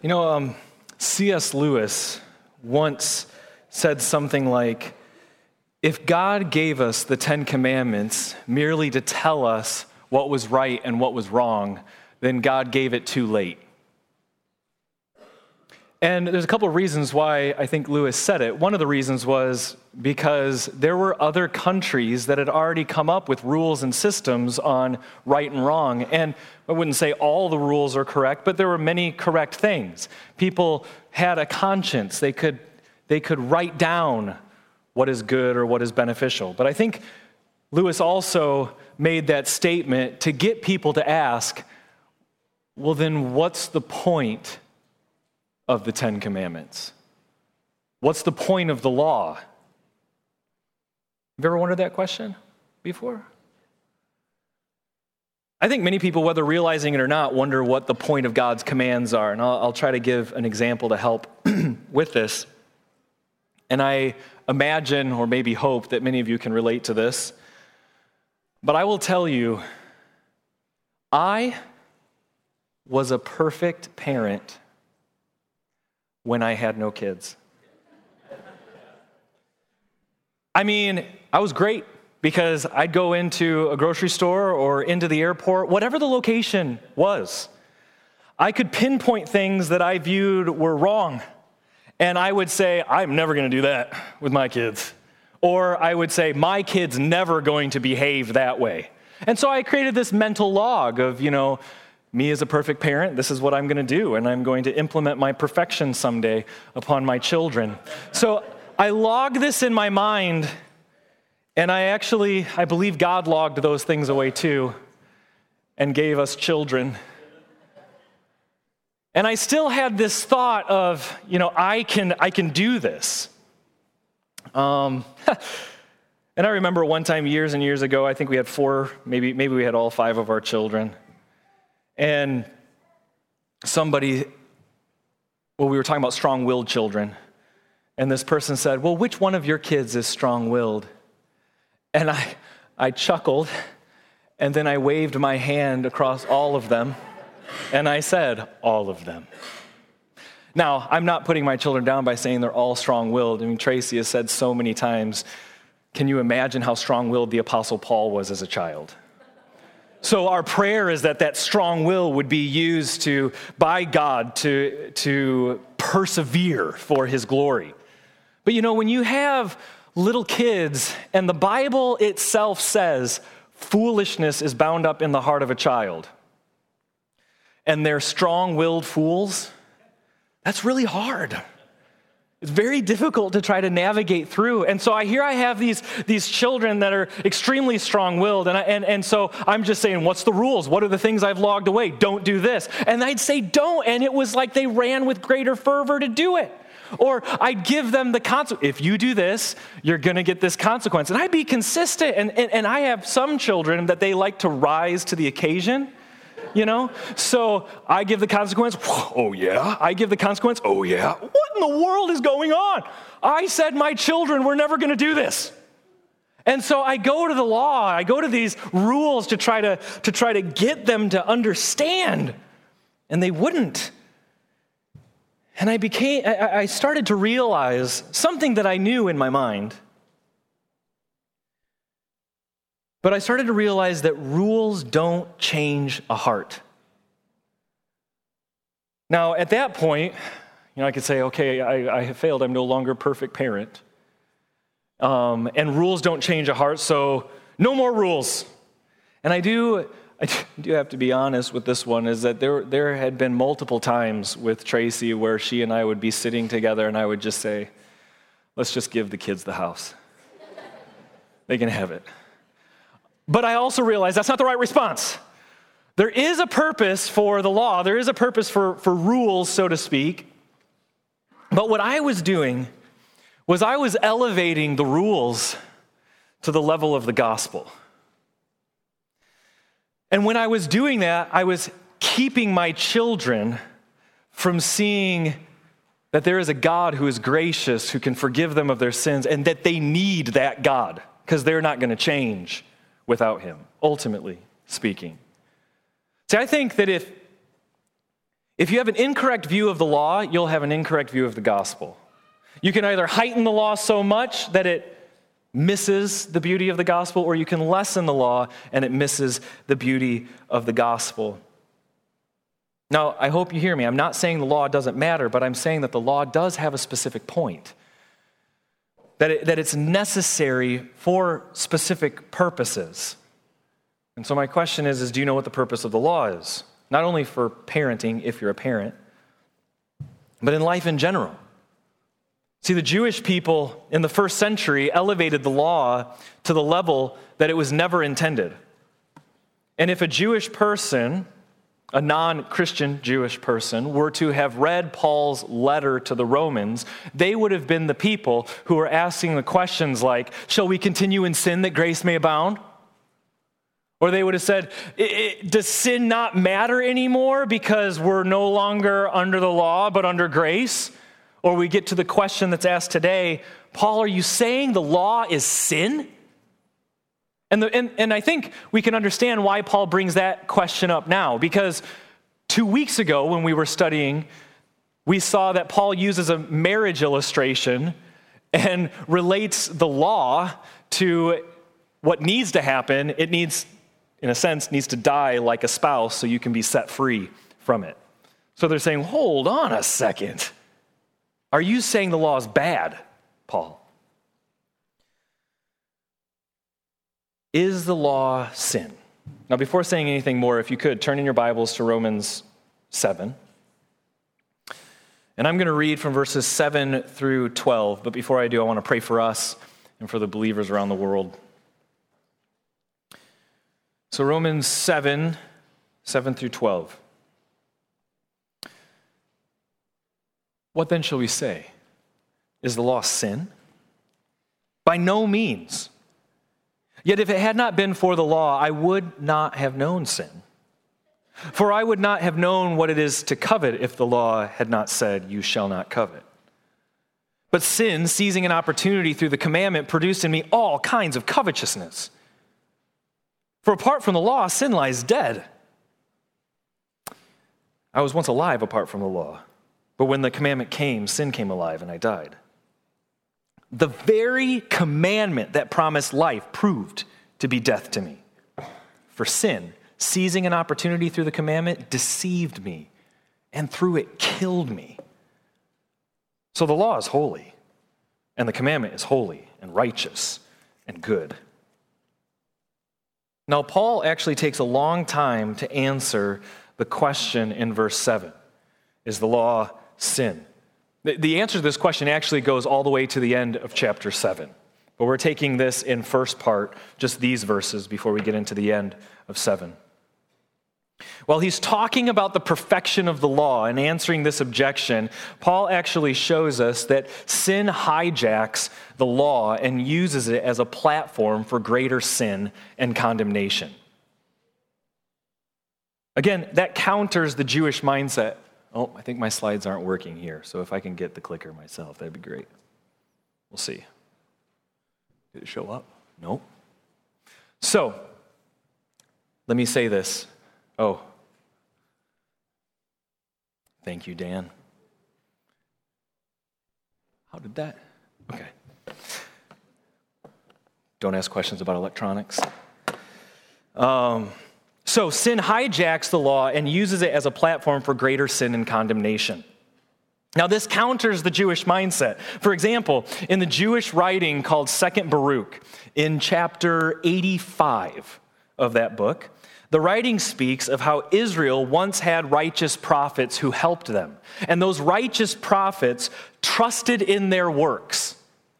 C.S. Lewis once said something like, if God gave us the Ten Commandments merely to tell us what was right and what was wrong, then God gave it too late. And there's a couple of reasons why I think Lewis said it. One of the reasons was because there were other countries that had already come up with rules and systems on right and wrong. And I wouldn't say all the rules are correct, but there were many correct things. People had a conscience. They could write down what is good or what is beneficial. But I think Lewis also made that statement to get people to ask, well, then what's the point of the Ten Commandments? What's the point of the law? Have you ever wondered that question before? I think many people, whether realizing it or not, wonder what the point of God's commands are. And I'll try to give an example to help with this. And I imagine, or maybe hope, that many of you can relate to this. But I will tell you, I was a perfect parent when I had no kids. I mean, I was great because I'd go into a grocery store or into the airport, whatever the location was. I could pinpoint things that I viewed were wrong. And I would say, I'm never going to do that with my kids. Or I would say, my kid's never going to behave that way. And so I created this mental log of, me as a perfect parent, this is what I'm going to do, and I'm going to implement my perfection someday upon my children. So I log this in my mind, and I believe God logged those things away too, and gave us children. And I still had this thought of, I can do this. And I remember one time years and years ago, I think we had 4, maybe we had all 5 of our children. And we were talking about strong-willed children. And this person said, well, which one of your kids is strong-willed? And I chuckled, and then I waved my hand across all of them, and I said, all of them. Now, I'm not putting my children down by saying they're all strong-willed. I mean, Tracy has said so many times, can you imagine how strong-willed the Apostle Paul was as a child? So our prayer is that strong will would be used by God to persevere for his glory. But when you have little kids, and the Bible itself says foolishness is bound up in the heart of a child, and they're strong-willed fools, that's really hard. It's very difficult to try to navigate through. And so I have these children that are extremely strong-willed, and so I'm just saying, what's the rules? What are the things I've logged away? Don't do this. And I'd say don't, and it was like they ran with greater fervor to do it. Or I'd give them the consequence. If you do this, you're going to get this consequence. And I'd be consistent, and I have some children that they like to rise to the occasion. So I give the consequence, oh yeah. I give the consequence, oh yeah. What in the world is going on? I said my children were never going to do this. And so I go to the law, I go to these rules to try to get them to understand, and they wouldn't. And I started to realize something that I knew in my mind. But I started to realize that rules don't change a heart. Now, at that point, I could say, okay, I have failed. I'm no longer a perfect parent. And rules don't change a heart, so no more rules. And I do have to be honest with this one, is that there had been multiple times with Tracy where she and I would be sitting together, and I would just say, let's just give the kids the house. They can have it. But I also realize that's not the right response. There is a purpose for the law. There is a purpose for rules, so to speak. But what I was doing was I was elevating the rules to the level of the gospel. And when I was doing that, I was keeping my children from seeing that there is a God who is gracious, who can forgive them of their sins, and that they need that God, because they're not going to change without him, ultimately speaking. See, I think that If you have an incorrect view of the law, you'll have an incorrect view of the gospel. You can either heighten the law so much that it misses the beauty of the gospel, or you can lessen the law and it misses the beauty of the gospel. Now, I hope you hear me. I'm not saying the law doesn't matter, but I'm saying that the law does have a specific point, that it's necessary for specific purposes. And so my question is do you know what the purpose of the law is? Not only for parenting, if you're a parent, but in life in general. See, the Jewish people in the first century elevated the law to the level that it was never intended. And if a Jewish person, a non-Christian Jewish person, were to have read Paul's letter to the Romans, they would have been the people who were asking the questions like, shall we continue in sin that grace may abound? Or they would have said, does sin not matter anymore because we're no longer under the law but under grace? Or we get to the question that's asked today, Paul, are you saying the law is sin? And I think we can understand why Paul brings that question up now, because 2 weeks ago when we were studying, we saw that Paul uses a marriage illustration and relates the law to what needs to happen. It needs, in a sense, needs to die like a spouse so you can be set free from it. So they're saying, hold on a second. Are you saying the law is bad, Paul? Is the law sin? Now, before saying anything more, if you could, turn in your Bibles to Romans 7. And I'm going to read from verses 7 through 12. But before I do, I want to pray for us and for the believers around the world. So Romans 7 through 12. What then shall we say? Is the law sin? By no means. Yet if it had not been for the law, I would not have known sin. For I would not have known what it is to covet if the law had not said, you shall not covet. But sin, seizing an opportunity through the commandment, produced in me all kinds of covetousness. For apart from the law, sin lies dead. I was once alive apart from the law. But when the commandment came, sin came alive and I died. The very commandment that promised life proved to be death to me. For sin, seizing an opportunity through the commandment, deceived me and through it killed me. So the law is holy, and the commandment is holy and righteous and good. Now, Paul actually takes a long time to answer the question in verse 7. Is the law sin? The answer to this question actually goes all the way to the end of chapter 7. But we're taking this in first part, just these verses, before we get into the end of 7. While he's talking about the perfection of the law and answering this objection, Paul actually shows us that sin hijacks the law and uses it as a platform for greater sin and condemnation. Again, that counters the Jewish mindset. Oh, I think my slides aren't working here, so if I can get the clicker myself, that'd be great. We'll see. Did it show up? No. So, let me say this. Oh. Thank you, Dan. How did that? Okay. Don't ask questions about electronics. So sin hijacks the law and uses it as a platform for greater sin and condemnation. Now, this counters the Jewish mindset. For example, in the Jewish writing called 2nd Baruch, in chapter 85 of that book, the writing speaks of how Israel once had righteous prophets who helped them. And those righteous prophets trusted in their works.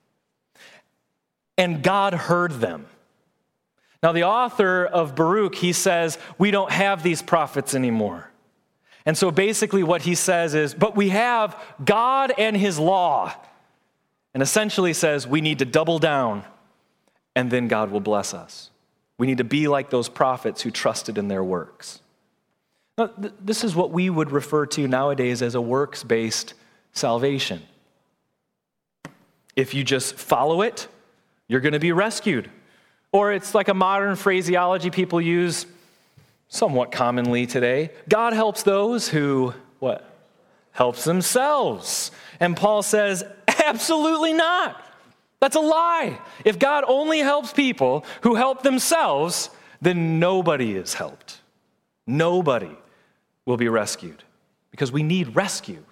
And God heard them. Now, the author of Baruch, he says, we don't have these prophets anymore. And so basically what he says is, but we have God and his law. And essentially says, we need to double down, and then God will bless us. We need to be like those prophets who trusted in their works. Now, this is what we would refer to nowadays as a works-based salvation. If you just follow it, you're going to be rescued. Or it's like a modern phraseology people use somewhat commonly today. God helps those who what? Helps themselves. And Paul says, absolutely not. That's a lie. If God only helps people who help themselves, then nobody is helped. Nobody will be rescued because we need rescue.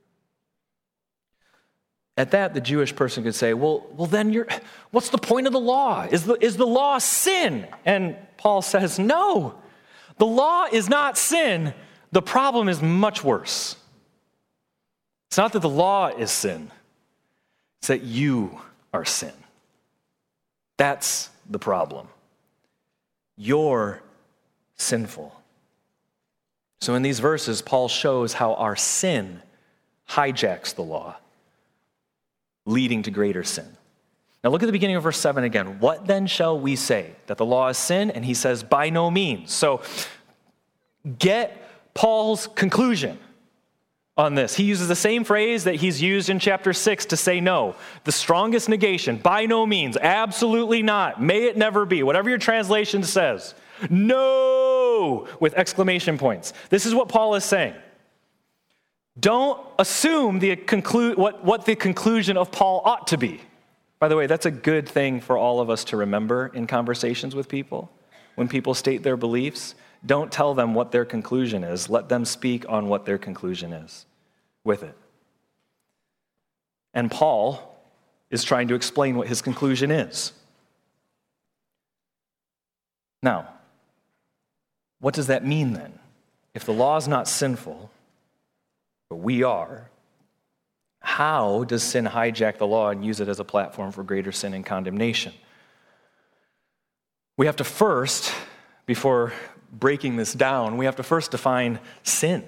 At that, the Jewish person could say, well, then what's the point of the law? Is the law sin? And Paul says, no, the law is not sin. The problem is much worse. It's not that the law is sin. It's that you are sin. That's the problem. You're sinful. So in these verses, Paul shows how our sin hijacks the law, leading to greater sin. Now look at the beginning of verse 7 again. What then shall we say? That the law is sin? And he says, by no means. So get Paul's conclusion on this. He uses the same phrase that he's used in chapter 6 to say no. The strongest negation, by no means, absolutely not, may it never be, whatever your translation says. No, with exclamation points. This is what Paul is saying. Don't assume what the conclusion of Paul ought to be. By the way, that's a good thing for all of us to remember in conversations with people. When people state their beliefs, don't tell them what their conclusion is. Let them speak on what their conclusion is with it. And Paul is trying to explain what his conclusion is. Now, what does that mean then? If the law is not sinful, but we are, how does sin hijack the law and use it as a platform for greater sin and condemnation? We have to first, before breaking this down, we have to first define sin.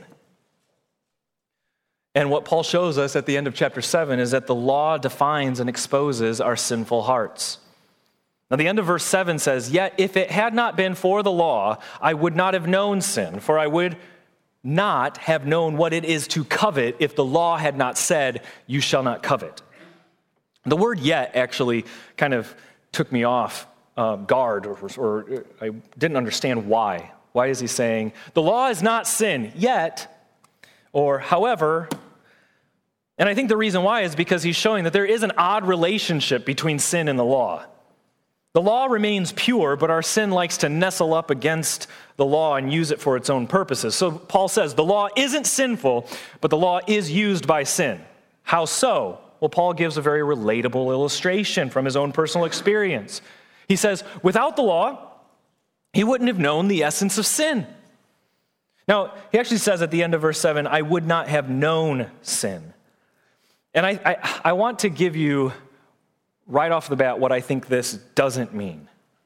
And what Paul shows us at the end of chapter 7 is that the law defines and exposes our sinful hearts. Now, the end of verse 7 says, yet if it had not been for the law, I would not have known sin, for I would not have known what it is to covet if the law had not said, you shall not covet. The word yet actually kind of took me off guard, or I didn't understand why. Why is he saying, the law is not sin yet, or however? And I think the reason why is because he's showing that there is an odd relationship between sin and the law. The law remains pure, but our sin likes to nestle up against the law and use it for its own purposes. So Paul says the law isn't sinful, but the law is used by sin. How so? Well, Paul gives a very relatable illustration from his own personal experience. He says, without the law, he wouldn't have known the essence of sin. Now, he actually says at the end of verse 7, I would not have known sin. And I want to give you right off the bat what I think this doesn't mean.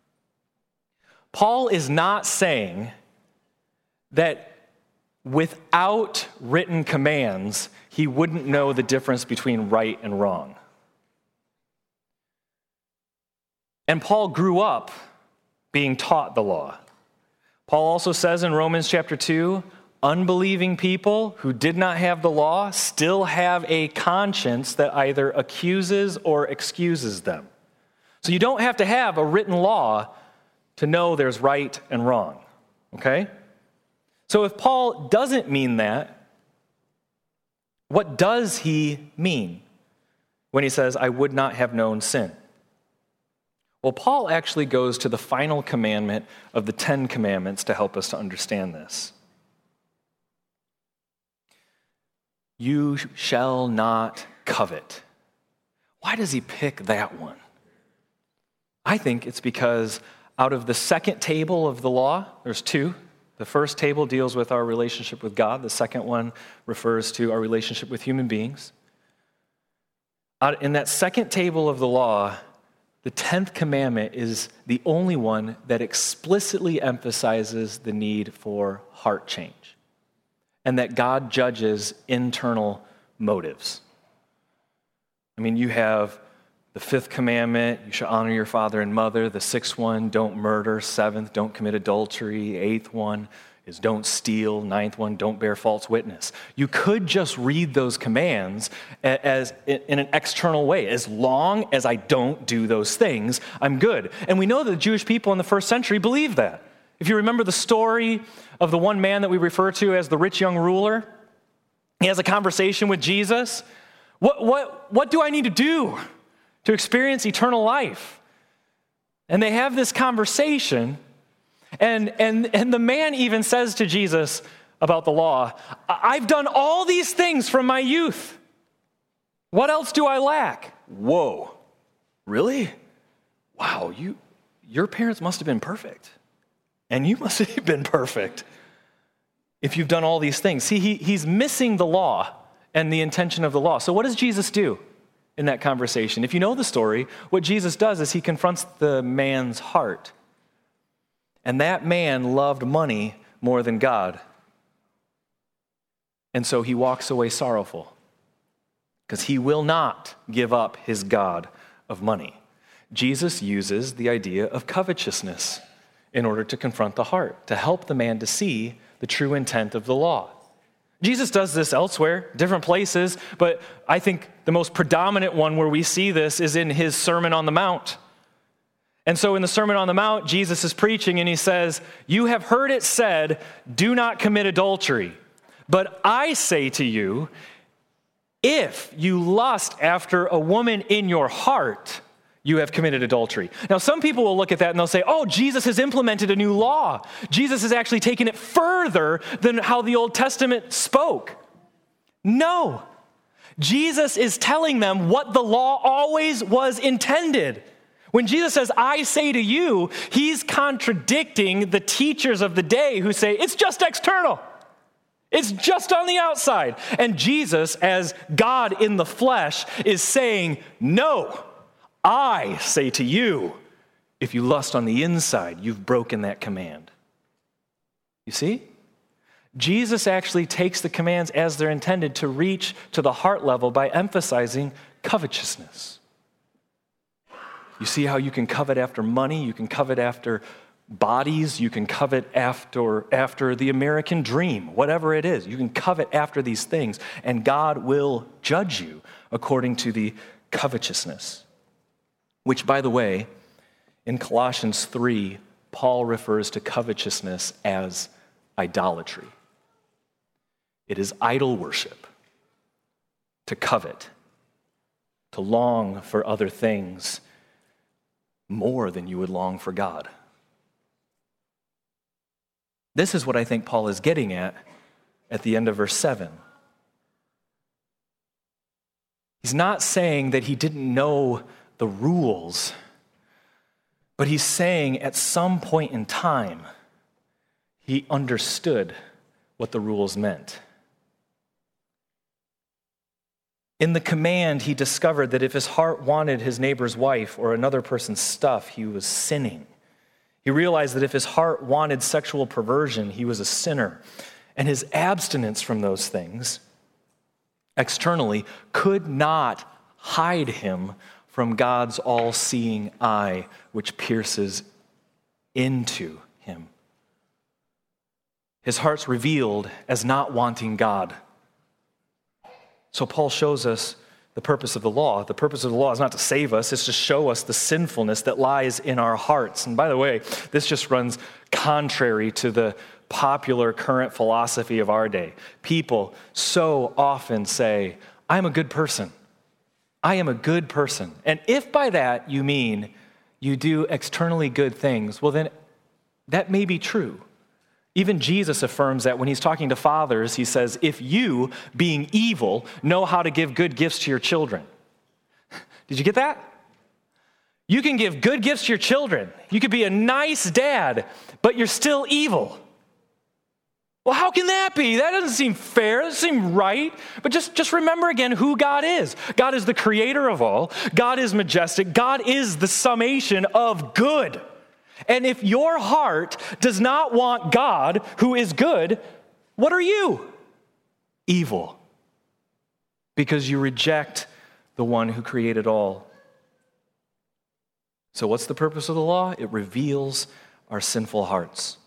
Paul is not saying that without written commands, he wouldn't know the difference between right and wrong. And Paul grew up being taught the law. Paul also says in Romans chapter 2, unbelieving people who did not have the law still have a conscience that either accuses or excuses them. So you don't have to have a written law to know there's right and wrong, okay? So if Paul doesn't mean that, what does he mean when he says, I would not have known sin? Well, Paul actually goes to the final commandment of the 10 Commandments to help us to understand this. You shall not covet. Why does he pick that one? I think it's because out of the second table of the law, there's two. The first table deals with our relationship with God. The second one refers to our relationship with human beings. In that second table of the law, the 10th commandment is the only one that explicitly emphasizes the need for heart change and that God judges internal motives. I mean, you have the 5th commandment, you shall honor your father and mother. The 6th one, don't murder. 7th, don't commit adultery. 8th one is don't steal. 9th one, don't bear false witness. You could just read those commands as in an external way. As long as I don't do those things, I'm good. And we know that the Jewish people in the first century believed that. If you remember the story of the one man that we refer to as the rich young ruler, He has a conversation with Jesus. What do I need to do to experience eternal life? And they have this conversation, and the man even says to Jesus about the law, I've done all these things from my youth. What else do I lack? Whoa, really? Wow, your parents must have been perfect. And you must have been perfect if you've done all these things. See, he's missing the law and the intention of the law. So what does Jesus do in that conversation? If you know the story, what Jesus does is he confronts the man's heart. And that man loved money more than God. And so he walks away sorrowful because he will not give up his God of money. Jesus uses the idea of covetousness in order to confront the heart, to help the man to see the true intent of the law. Jesus does this elsewhere, different places, but I think the most predominant one where we see this is in his Sermon on the Mount. And so in the Sermon on the Mount, Jesus is preaching and he says, you have heard it said, do not commit adultery. But I say to you, if you lust after a woman in your heart, you have committed adultery. Now, some people will look at that and they'll say, oh, Jesus has implemented a new law. Jesus has actually taken it further than how the Old Testament spoke. No. Jesus is telling them what the law always was intended. When Jesus says, I say to you, he's contradicting the teachers of the day who say, it's just external. It's just on the outside. And Jesus, as God in the flesh, is saying, no. I say to you, if you lust on the inside, you've broken that command. You see? Jesus actually takes the commands as they're intended to reach to the heart level by emphasizing covetousness. You see how you can covet after money, you can covet after bodies, you can covet after the American dream, whatever it is. You can covet after these things, and God will judge you according to the covetousness. Which, by the way, in Colossians 3, Paul refers to covetousness as idolatry. It is idol worship to covet, to long for other things more than you would long for God. This is what I think Paul is getting at the end of verse 7. He's not saying that he didn't know the rules, but he's saying at some point in time, he understood what the rules meant. In the command, he discovered that if his heart wanted his neighbor's wife or another person's stuff, he was sinning. He realized that if his heart wanted sexual perversion, he was a sinner. And his abstinence from those things externally could not hide him from God's all-seeing eye, which pierces into him. His heart's revealed as not wanting God. So Paul shows us the purpose of the law. The purpose of the law is not to save us, it's to show us the sinfulness that lies in our hearts. And by the way, this just runs contrary to the popular current philosophy of our day. People so often say, I'm a good person. I am a good person. And if by that you mean you do externally good things, well then that may be true. Even Jesus affirms that when he's talking to fathers, he says, if you, being evil, know how to give good gifts to your children. Did you get that? You can give good gifts to your children. You could be a nice dad, but you're still evil. Well, how can that be? That doesn't seem fair. It doesn't seem right. But just remember again who God is. God is the creator of all. God is majestic. God is the summation of good. And if your heart does not want God, who is good, what are you? Evil. Because you reject the one who created all. So what's the purpose of the law? It reveals our sinful hearts.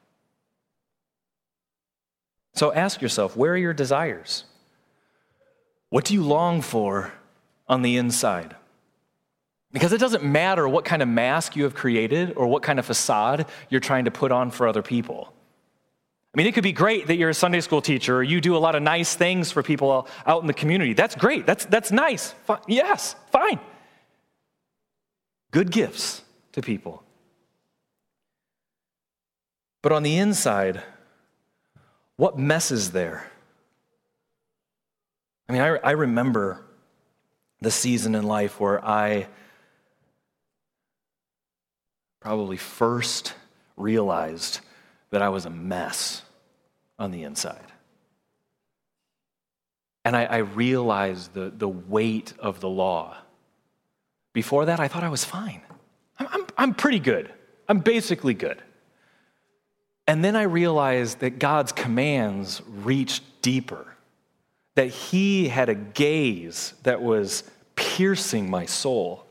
So ask yourself, where are your desires? What do you long for on the inside? Because it doesn't matter what kind of mask you have created or what kind of facade you're trying to put on for other people. I mean, it could be great that you're a Sunday school teacher or you do a lot of nice things for people out in the community. That's great. That's nice. Yes, fine. Good gifts to people. But on the inside, what mess is there? I mean, I remember the season in life where I probably first realized that I was a mess on the inside. And I realized the weight of the law. Before that, I thought I was fine. I'm pretty good. I'm basically good. And then I realized that God's commands reached deeper, that he had a gaze that was piercing my soul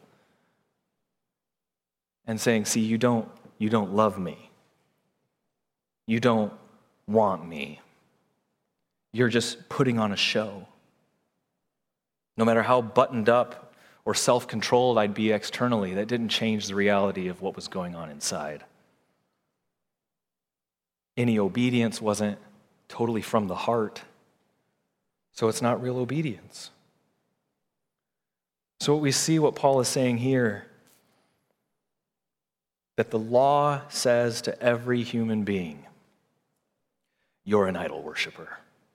and saying, see, you don't love me. You don't want me. You're just putting on a show. No matter how buttoned up or self-controlled I'd be externally, that didn't change the reality of what was going on inside. Any obedience wasn't totally from the heart, so it's not real obedience. So what we see, what Paul is saying here, that the law says to every human being, you're an idol worshiper.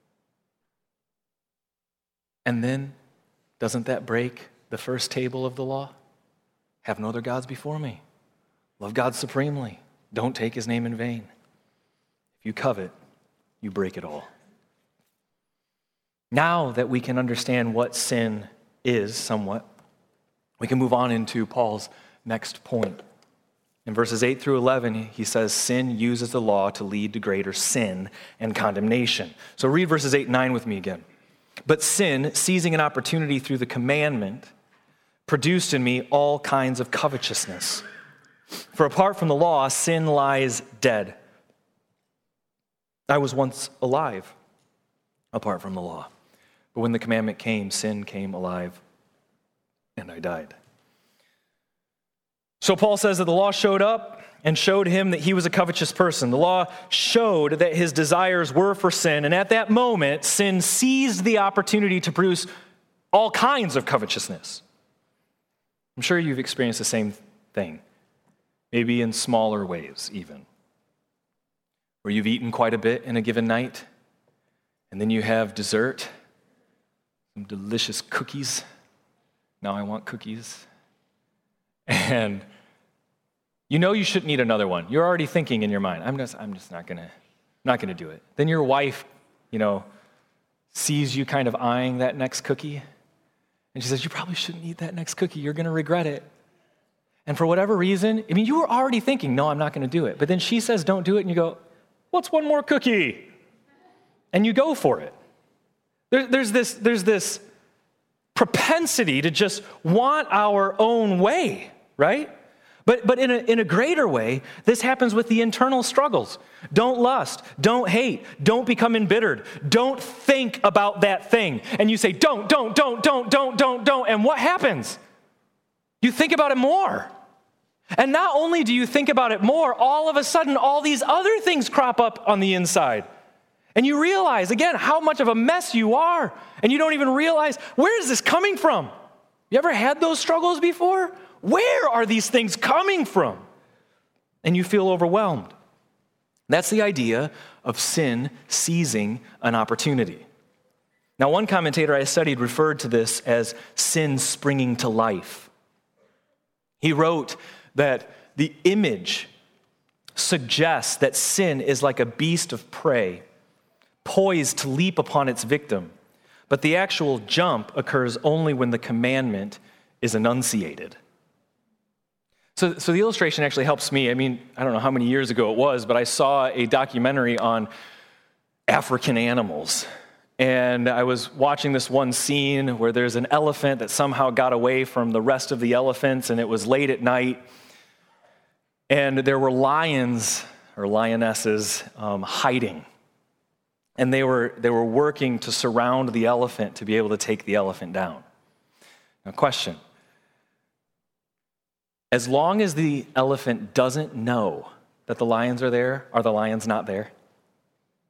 And then, doesn't that break the first table of the law? Have no other gods before me. Love God supremely. Don't take his name in vain. If you covet, you break it all. Now that we can understand what sin is somewhat, we can move on into Paul's next point. In verses 8 through 11, he says, sin uses the law to lead to greater sin and condemnation. So read verses 8 and 9 with me again. But sin, seizing an opportunity through the commandment, produced in me all kinds of covetousness. For apart from the law, sin lies dead. I was once alive apart from the law. But when the commandment came, sin came alive, and I died. So Paul says that the law showed up and showed him that he was a covetous person. The law showed that his desires were for sin, and at that moment, sin seized the opportunity to produce all kinds of covetousness. I'm sure you've experienced the same thing, maybe in smaller ways even, where you've eaten quite a bit in a given night, and then you have dessert, some delicious cookies. Now I want cookies. And you know you shouldn't eat another one. You're already thinking in your mind, I'm just not gonna do it. Then your wife, sees you kind of eyeing that next cookie, and she says, you probably shouldn't eat that next cookie. You're gonna regret it. And for whatever reason, you were already thinking, no, I'm not gonna do it. But then she says, don't do it, and you go, what's one more cookie? And you go for it. There's this propensity to just want our own way, right? But in a greater way, this happens with the internal struggles. Don't lust, don't hate, don't become embittered, don't think about that thing. And you say, don't. And what happens? You think about it more. And not only do you think about it more, all of a sudden, all these other things crop up on the inside. And you realize, again, how much of a mess you are. And you don't even realize, where is this coming from? You ever had those struggles before? Where are these things coming from? And you feel overwhelmed. That's the idea of sin seizing an opportunity. Now, one commentator I studied referred to this as sin springing to life. He wrote that the image suggests that sin is like a beast of prey, poised to leap upon its victim, but the actual jump occurs only when the commandment is enunciated. So the illustration actually helps me. I don't know how many years ago it was, but I saw a documentary on African animals. And I was watching this one scene where there's an elephant that somehow got away from the rest of the elephants, and it was late at night. And there were lions or lionesses hiding. And they were working to surround the elephant to be able to take the elephant down. Now, question. As long as the elephant doesn't know that the lions are there, are the lions not there?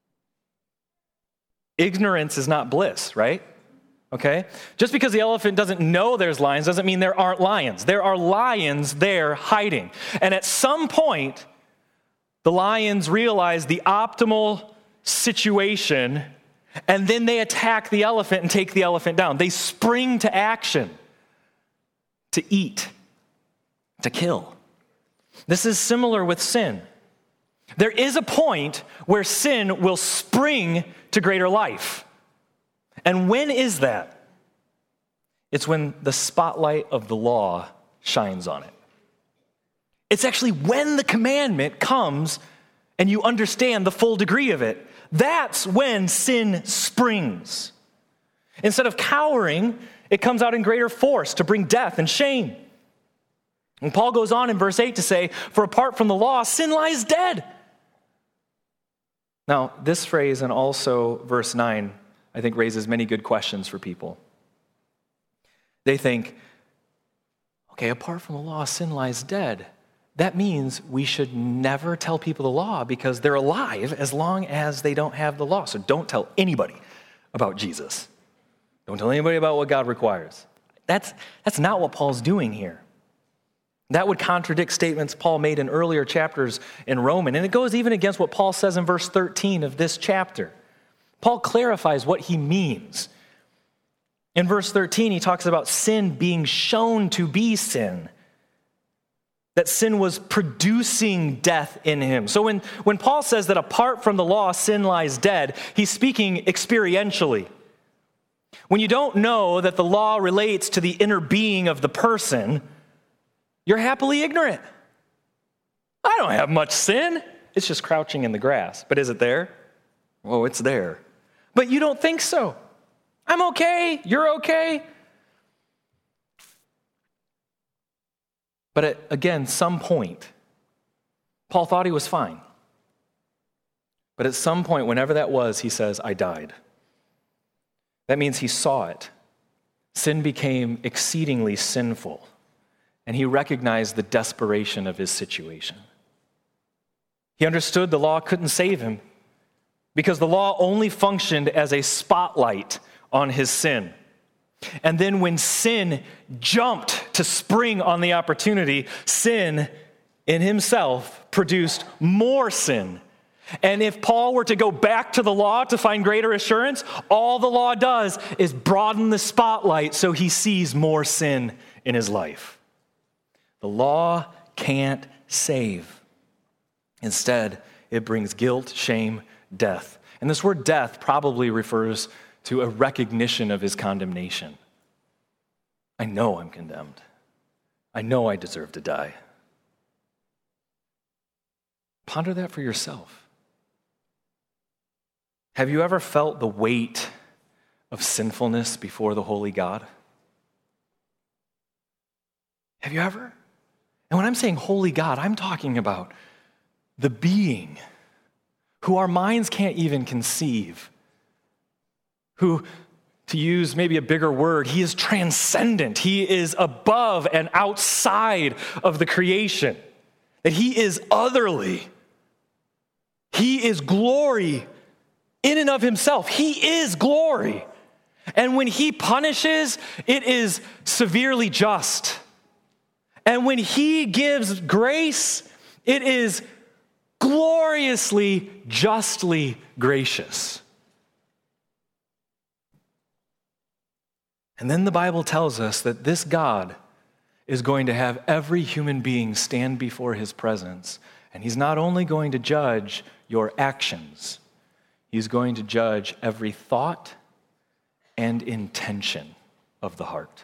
Ignorance is not bliss, right? Okay? Just because the elephant doesn't know there's lions doesn't mean there aren't lions. There are lions there hiding. And at some point, the lions realize the optimal situation, and then they attack the elephant and take the elephant down. They spring to action to eat, to kill. This is similar with sin. There is a point where sin will spring to greater life. And when is that? It's when the spotlight of the law shines on it. It's actually when the commandment comes and you understand the full degree of it. That's when sin springs. Instead of cowering, it comes out in greater force to bring death and shame. And Paul goes on in verse 8 to say, "For apart from the law, sin lies dead." Now, this phrase and also verse 9, I think, raises many good questions for people. They think, okay, apart from the law, sin lies dead. That means we should never tell people the law because they're alive as long as they don't have the law. So don't tell anybody about Jesus. Don't tell anybody about what God requires. That's not what Paul's doing here. That would contradict statements Paul made in earlier chapters in Romans, and it goes even against what Paul says in verse 13 of this chapter. Paul clarifies what he means. In verse 13, he talks about sin being shown to be sin, that sin was producing death in him. So when Paul says that apart from the law, sin lies dead, he's speaking experientially. When you don't know that the law relates to the inner being of the person, you're happily ignorant. I don't have much sin. It's just crouching in the grass. But is it there? Oh, it's there. But you don't think so. I'm okay. You're okay. But at, again, some point, Paul thought he was fine. But at some point, whenever that was, he says, I died. That means he saw it. Sin became exceedingly sinful. And he recognized the desperation of his situation. He understood the law couldn't save him because the law only functioned as a spotlight on his sin. And then when sin jumped to spring on the opportunity, sin in himself produced more sin. And if Paul were to go back to the law to find greater assurance, all the law does is broaden the spotlight so he sees more sin in his life. The law can't save. Instead, it brings guilt, shame, death. And this word death probably refers to a recognition of his condemnation. I know I'm condemned. I know I deserve to die. Ponder that for yourself. Have you ever felt the weight of sinfulness before the holy God? Have you ever? And when I'm saying holy God, I'm talking about the being who our minds can't even conceive, who, to use maybe a bigger word, he is transcendent. He is above and outside of the creation, that he is otherly. He is glory in and of himself. He is glory. And when he punishes, it is severely just. And when he gives grace, it is gloriously, justly gracious. And then the Bible tells us that this God is going to have every human being stand before his presence. And he's not only going to judge your actions, he's going to judge every thought and intention of the heart.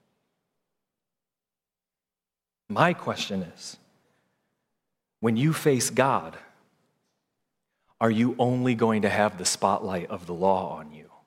My question is, when you face God, are you only going to have the spotlight of the law on you?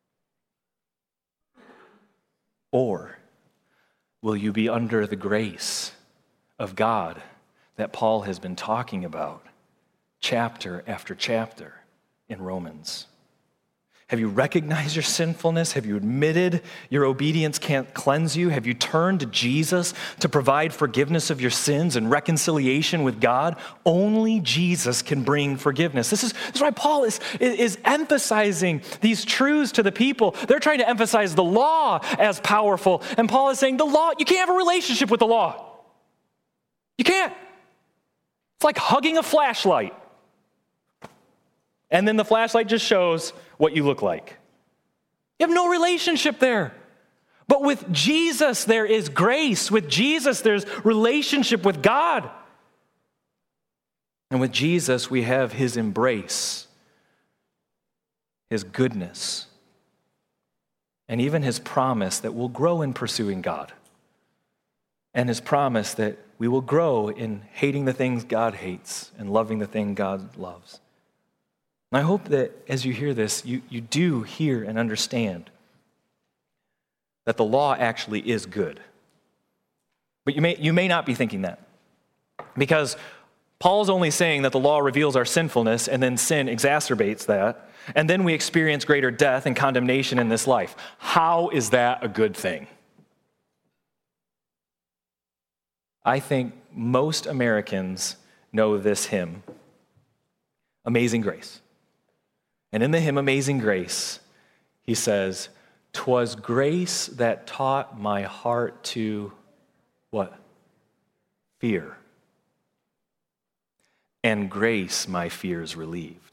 Or will you be under the grace of God that Paul has been talking about chapter after chapter in Romans? Have you recognized your sinfulness? Have you admitted your obedience can't cleanse you? Have you turned to Jesus to provide forgiveness of your sins and reconciliation with God? Only Jesus can bring forgiveness. This is why Paul is emphasizing these truths to the people. They're trying to emphasize the law as powerful. And Paul is saying the law, you can't have a relationship with the law. You can't. It's like hugging a flashlight. And then the flashlight just shows what you look like. You have no relationship there. But with Jesus, there is grace. With Jesus, there's relationship with God. And with Jesus, we have his embrace, his goodness, and even his promise that we'll grow in pursuing God. And his promise that we will grow in hating the things God hates and loving the thing God loves. And I hope that as you hear this, you do hear and understand that the law actually is good. But you may not be thinking that, because Paul's only saying that the law reveals our sinfulness and then sin exacerbates that, and then we experience greater death and condemnation in this life. How is that a good thing? I think most Americans know this hymn, Amazing Grace. And in the hymn, Amazing Grace, he says, "'Twas grace that taught my heart to," what? "Fear. And grace my fears relieved."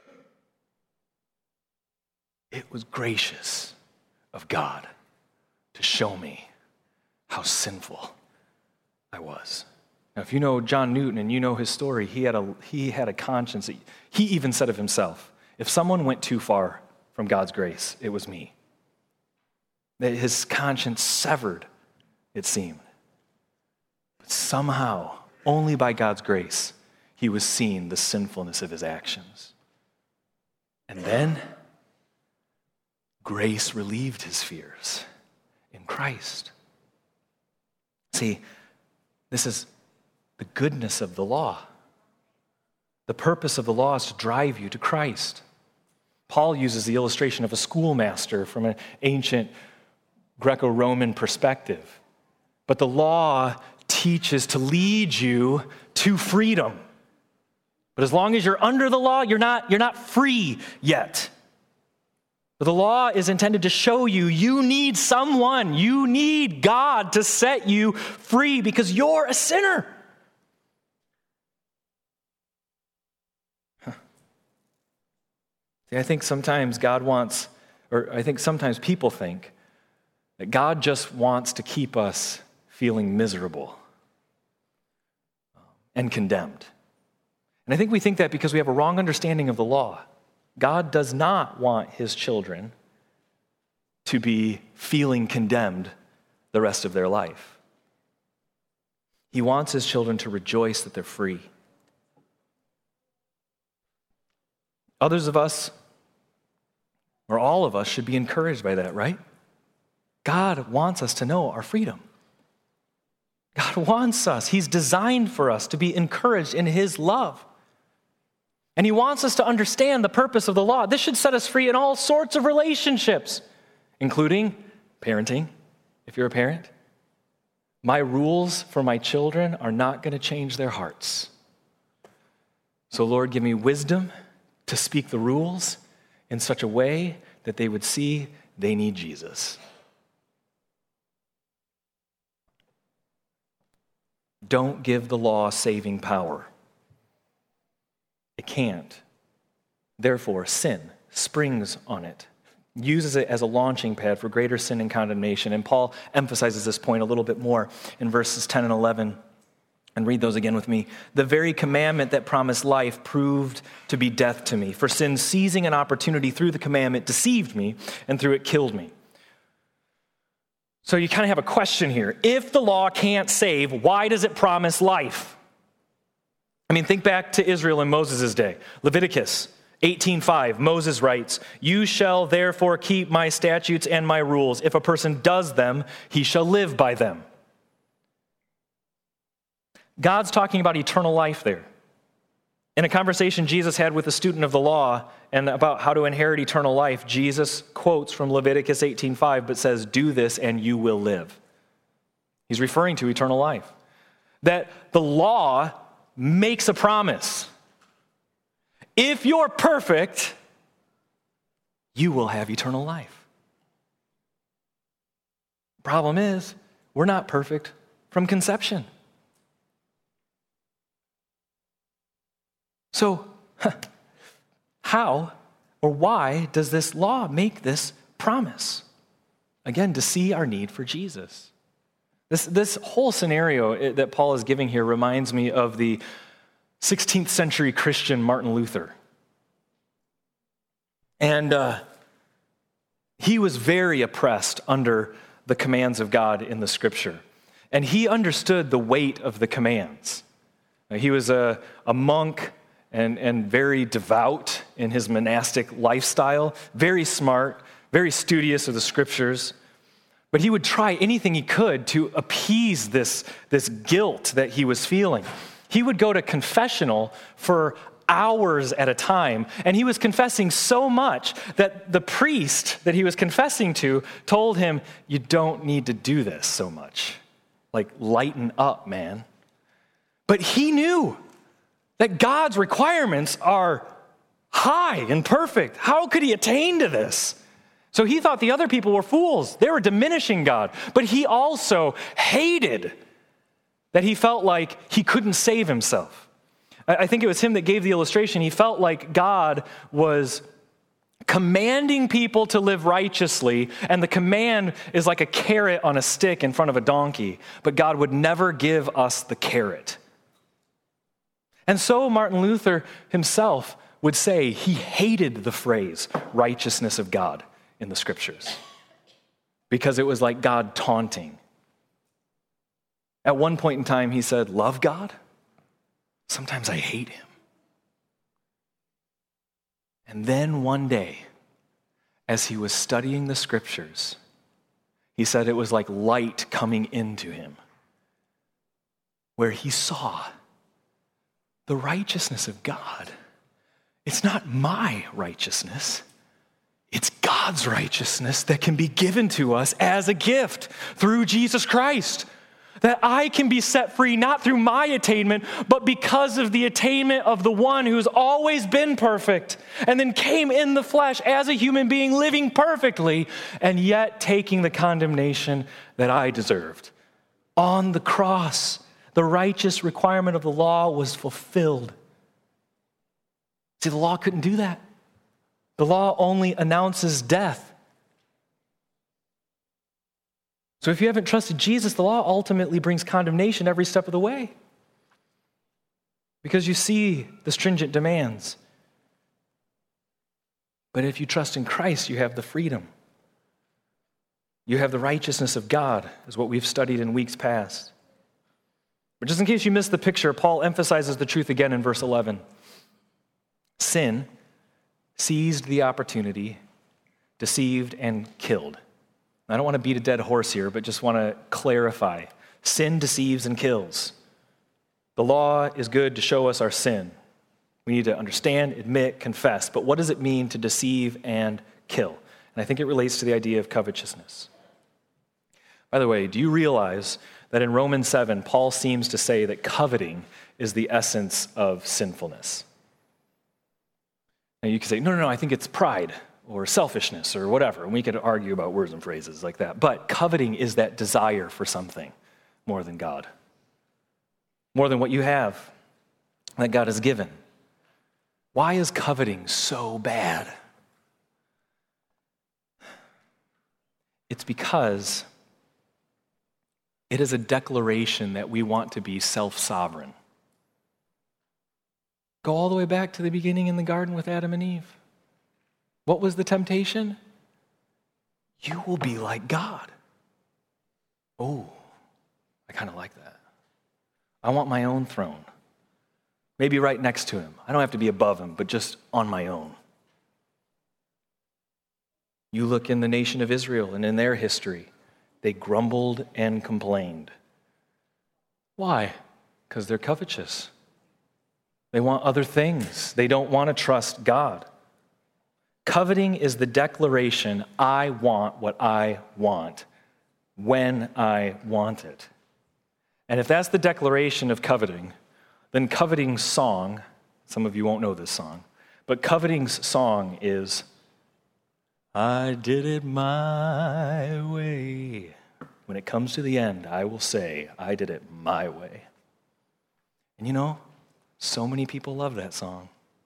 It was gracious of God to show me how sinful I was. Now, if you know John Newton and you know his story, he had a conscience. He even said of himself, if someone went too far from God's grace, it was me. That his conscience severed, it seemed. But somehow, only by God's grace, he was seeing the sinfulness of his actions. And then, grace relieved his fears in Christ. See, this is the goodness of the law. The purpose of the law is to drive you to Christ. Paul uses the illustration of a schoolmaster from an ancient Greco-Roman perspective. But the law teaches to lead you to freedom. But as long as you're under the law, you're not free yet. But the law is intended to show you need someone, you need God to set you free because you're a sinner. See, I think sometimes sometimes people think that God just wants to keep us feeling miserable and condemned. And I think we think that because we have a wrong understanding of the law. God does not want his children to be feeling condemned the rest of their life. He wants his children to rejoice that they're free. Others of us, or all of us, should be encouraged by that, right? God wants us to know our freedom. God wants us. He's designed for us to be encouraged in his love. And he wants us to understand the purpose of the law. This should set us free in all sorts of relationships, including parenting, if you're a parent. My rules for my children are not going to change their hearts. So, Lord, give me wisdom to speak the rules in such a way that they would see they need Jesus. Don't give the law saving power. It can't. Therefore, sin springs on it, uses it as a launching pad for greater sin and condemnation. And Paul emphasizes this point a little bit more in verses 10 and 11. And read those again with me. The very commandment that promised life proved to be death to me. For sin, seizing an opportunity through the commandment, deceived me, and through it killed me. So you kind of have a question here. If the law can't save, why does it promise life? I mean, think back to Israel in Moses' day. Leviticus 18:5, Moses writes, "You shall therefore keep my statutes and my rules. If a person does them, he shall live by them." God's talking about eternal life there. In a conversation Jesus had with a student of the law and about how to inherit eternal life, Jesus quotes from Leviticus 18:5, but says, "Do this and you will live." He's referring to eternal life. That the law makes a promise. If you're perfect, you will have eternal life. Problem is, we're not perfect from conception. So, how or why does this law make this promise? Again, to see our need for Jesus. This whole scenario that Paul is giving here reminds me of the 16th century Christian Martin Luther. And he was very oppressed under the commands of God in the Scripture. And he understood the weight of the commands. He was a monk and very devout in his monastic lifestyle, very smart, very studious of the Scriptures. But he would try anything he could to appease this guilt that he was feeling. He would go to confessional for hours at a time, and he was confessing so much that the priest that he was confessing to told him, "You don't need to do this so much. Like, lighten up, man." But he knew that God's requirements are high and perfect. How could he attain to this? So he thought the other people were fools. They were diminishing God. But he also hated that he felt like he couldn't save himself. I think it was him that gave the illustration. He felt like God was commanding people to live righteously, and the command is like a carrot on a stick in front of a donkey, but God would never give us the carrot. And so Martin Luther himself would say he hated the phrase righteousness of God in the Scriptures because it was like God taunting. At one point in time, he said, "Love God? Sometimes I hate him." And then one day, as he was studying the Scriptures, he said it was like light coming into him, where he saw the righteousness of God. It's not my righteousness. It's God's righteousness that can be given to us as a gift through Jesus Christ. That I can be set free not through my attainment, but because of the attainment of the one who's always been perfect and then came in the flesh as a human being, living perfectly, and yet taking the condemnation that I deserved. On the cross, the righteous requirement of the law was fulfilled. See, the law couldn't do that. The law only announces death. So if you haven't trusted Jesus, the law ultimately brings condemnation every step of the way. Because you see the stringent demands. But if you trust in Christ, you have the freedom. You have the righteousness of God, is what we've studied in weeks past. But just in case you missed the picture, Paul emphasizes the truth again in verse 11. Sin seized the opportunity, deceived, and killed. I don't want to beat a dead horse here, but just want to clarify. Sin deceives and kills. The law is good to show us our sin. We need to understand, admit, confess. But what does it mean to deceive and kill? And I think it relates to the idea of covetousness. By the way, do you realize that in Romans 7, Paul seems to say that coveting is the essence of sinfulness? Now you can say, no, I think it's pride or selfishness or whatever, and we could argue about words and phrases like that. But coveting is that desire for something more than God, more than what you have that God has given. Why is coveting so bad? It's because it is a declaration that we want to be self-sovereign. Go all the way back to the beginning in the garden with Adam and Eve. What was the temptation? You will be like God. Oh, I kind of like that. I want my own throne. Maybe right next to him. I don't have to be above him, but just on my own. You look in the nation of Israel and in their history, they grumbled and complained. Why? Because they're covetous. They want other things. They don't want to trust God. Coveting is the declaration, I want what I want when I want it. And if that's the declaration of coveting, then coveting's song, some of you won't know this song, but coveting's song is, I did it my way. When it comes to the end, I will say, I did it my way. And you know, so many people love that song.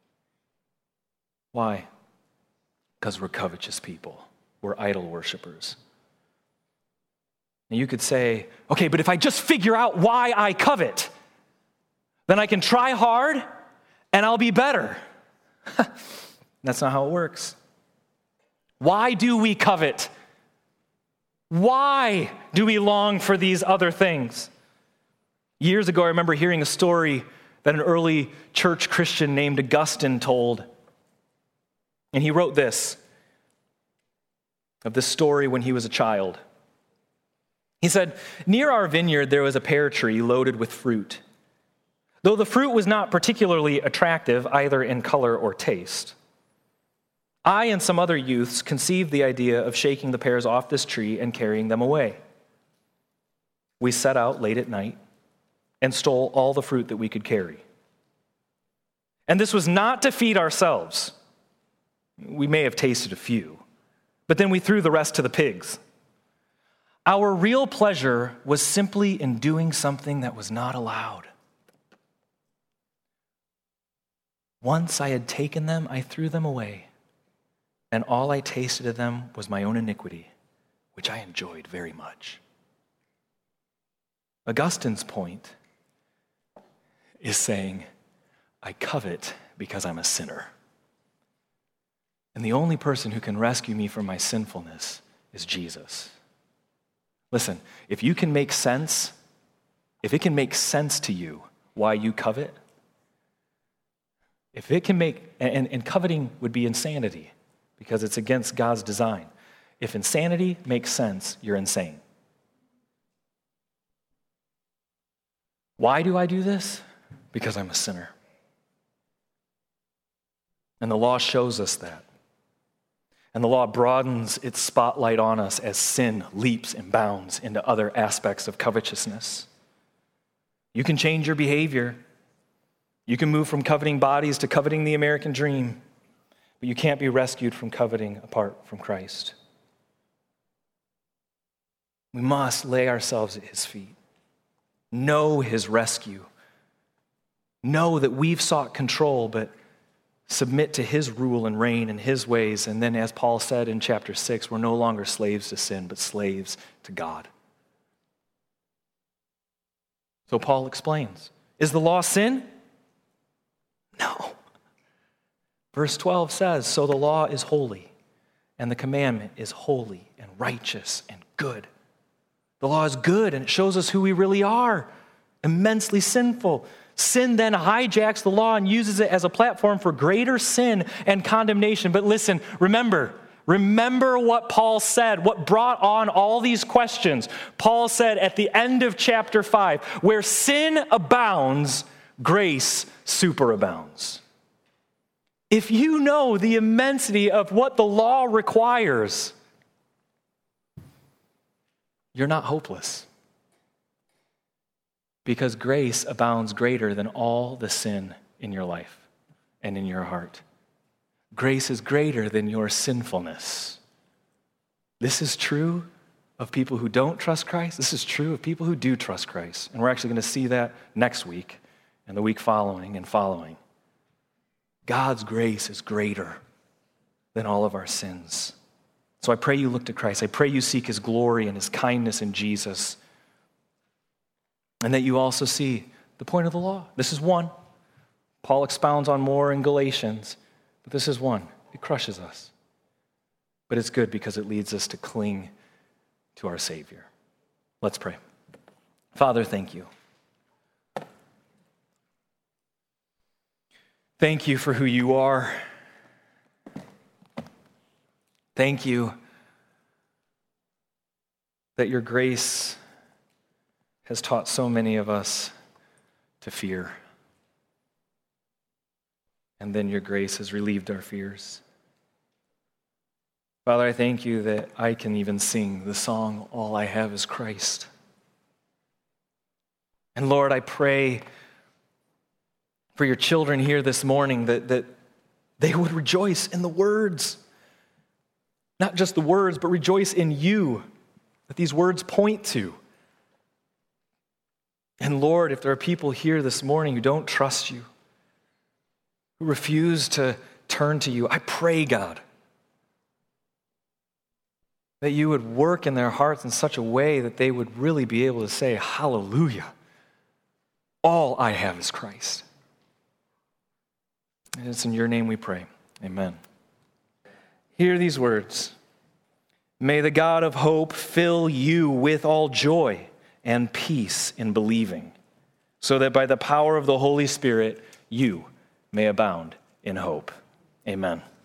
Why? Because we're covetous people. We're idol worshipers. And you could say, okay, but if I just figure out why I covet, then I can try hard and I'll be better. That's not how it works. Why do we covet? Why do we long for these other things? Years ago, I remember hearing a story that an early church Christian named Augustine told. And he wrote this, of this story when he was a child. He said, near our vineyard there was a pear tree loaded with fruit. Though the fruit was not particularly attractive either in color or taste, I and some other youths conceived the idea of shaking the pears off this tree and carrying them away. We set out late at night and stole all the fruit that we could carry. And this was not to feed ourselves. We may have tasted a few, but then we threw the rest to the pigs. Our real pleasure was simply in doing something that was not allowed. Once I had taken them, I threw them away, and all I tasted of them was my own iniquity, which I enjoyed very much. Augustine's point is saying, I covet because I'm a sinner. And the only person who can rescue me from my sinfulness is Jesus. Listen, if it can make sense to you why you covet, if it can make, and coveting would be insanity because it's against God's design. If insanity makes sense, you're insane. Why do I do this? Because I'm a sinner. And the law shows us that. And the law broadens its spotlight on us as sin leaps and bounds into other aspects of covetousness. You can change your behavior. You can move from coveting bodies to coveting the American dream, but you can't be rescued from coveting apart from Christ. We must lay ourselves at his feet, know his rescue, know that we've sought control, but submit to his rule and reign and his ways. And then, as Paul said in chapter 6, we're no longer slaves to sin, but slaves to God. So Paul explains, is the law sin? No. Verse 12 says, so the law is holy, and the commandment is holy and righteous and good. The law is good, and it shows us who we really are, immensely sinful. Sin then hijacks the law and uses it as a platform for greater sin and condemnation. But listen, remember what Paul said, what brought on all these questions. Paul said at the end of chapter 5, where sin abounds, grace superabounds. If you know the immensity of what the law requires, you're not hopeless. Because grace abounds greater than all the sin in your life and in your heart. Grace is greater than your sinfulness. This is true of people who don't trust Christ. This is true of people who do trust Christ. And we're actually going to see that next week and the week following and following. God's grace is greater than all of our sins. So I pray you look to Christ. I pray you seek his glory and his kindness in Jesus. And that you also see the point of the law. This is one. Paul expounds on more in Galatians, but this is one. It crushes us. But it's good because it leads us to cling to our Savior. Let's pray. Father, thank you. Thank you for who you are. Thank you that your grace has taught so many of us to fear. and then your grace has relieved our fears. Father, I thank you that I can even sing the song, All I Have is Christ. And Lord, I pray for your children here this morning that they would rejoice in the words. Not just the words, but rejoice in you that these words point to. And Lord, if there are people here this morning who don't trust you, who refuse to turn to you, I pray, God, that you would work in their hearts in such a way that they would really be able to say, hallelujah, all I have is Christ. And it's in your name we pray. Amen. Hear these words. May the God of hope fill you with all joy and peace in believing, so that by the power of the Holy Spirit you may abound in hope. Amen.